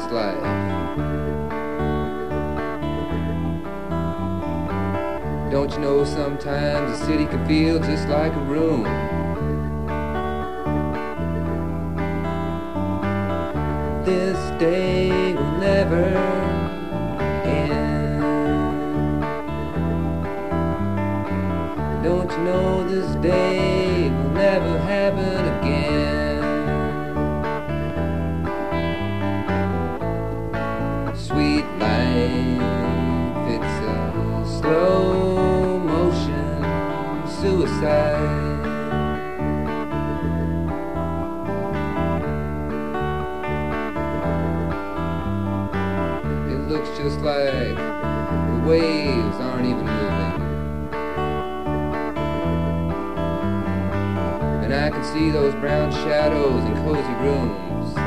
this life. Don't you know sometimes the city can feel just like a room? This day will never end. Don't you know this day will never happen again? Sweet life, it's a slow motion suicide. It looks just like the waves aren't even moving, and I can see those brown shadows in cozy rooms.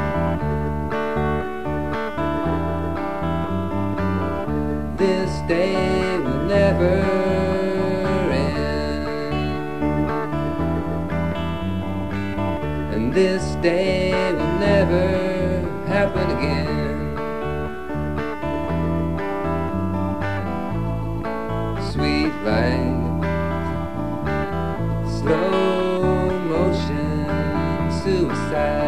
This day will never end, and this day will never happen again. Sweet life, slow motion suicide.